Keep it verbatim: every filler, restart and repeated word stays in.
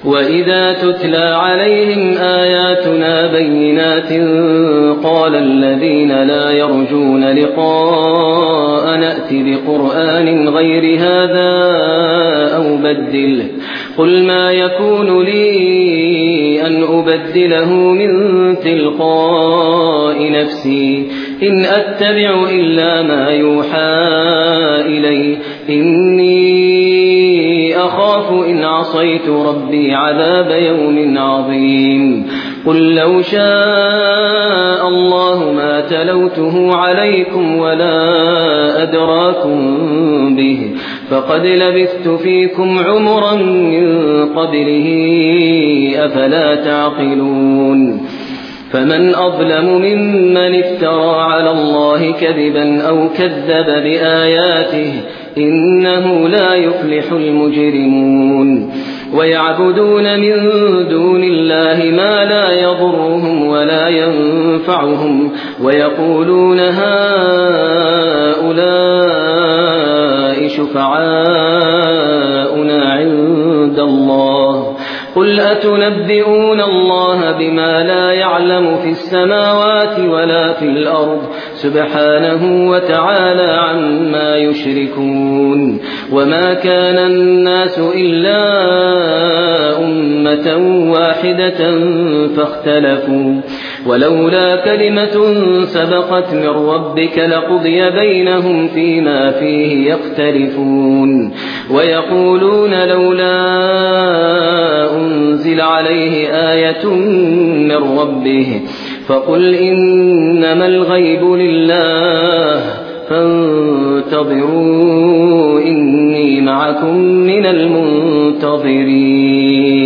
وإذا تتلى عليهم آياتنا بينات قال الذين لا يرجون لقاء نأت بقرآن غير هذا أو بدله قل ما يكون لي أن أبدله من تلقاء نفسي إن أتبع إلا ما يوحى إلي إني أخاف إن عصيت ربي عذاب يوم عظيم قل لو شاء الله ما تلوته عليكم ولا أدراكم به فقد لبثت فيكم عمرا من قبله أفلا تعقلون فمن أظلم ممن افترى على الله كذبا أو كذب بآياته إنه لا يفلح المجرمون ويعبدون من دون الله ما لا يضرهم ولا ينفعهم ويقولون هؤلاء شفعاؤنا عند الله قل أتنبئون الله بما لا يعلم في السماوات ولا في الأرض سبحانه وتعالى عما يشركون وما كان الناس إلا أمة واحدة فاختلفوا ولولا كلمة سبقت من ربك لقضي بينهم فيما فيه يختلفون ويقولون لولا أنزل عليه آية من ربه فقل إنما الغيب لله فانتظروا إني معكم من المنتظرين